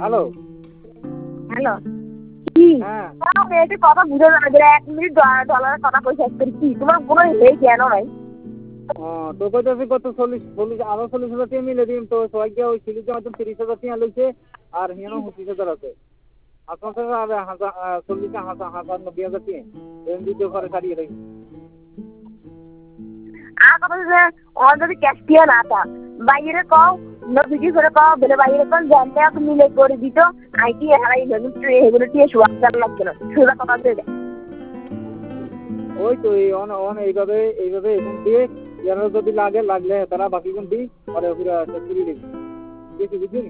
Hello. Hello কি হ্যাঁ। মেয়েটির কথা বুঝে যাবে যে 1 মিনিট ডলারের কথা কই শেষ করি কি তোমার কোনো এই জ্ঞান নাই তো কইতেছি কত 40 আরো 40,000 টাকা মিলে দিন তো সবাই গিয়ে ওই সিলিজে মতন 30,000 টাকা লইছে আর হিয়ানো 25,000 আছে আপনার সাথে আর 90,000 টাকা এমন দিতে করে ছাড়িয়ে দেয় আর কথা যে ওর যদি ক্যাশ দিয়ে না তা বাইরে কও নদী করে কও বলে বাইরে কোন জানতে তুমি মিলে করে দিত আইটি হারাই গেল এগুলো দিয়ে সুয়ার লাগবে না সুদা কথা দিয়ে ওই তো এইভাবে এখন দিয়ে এরা যদি লাগলে তারা বাকি কোন দিই পরে পুরো শেষ করে দিবি বুঝলি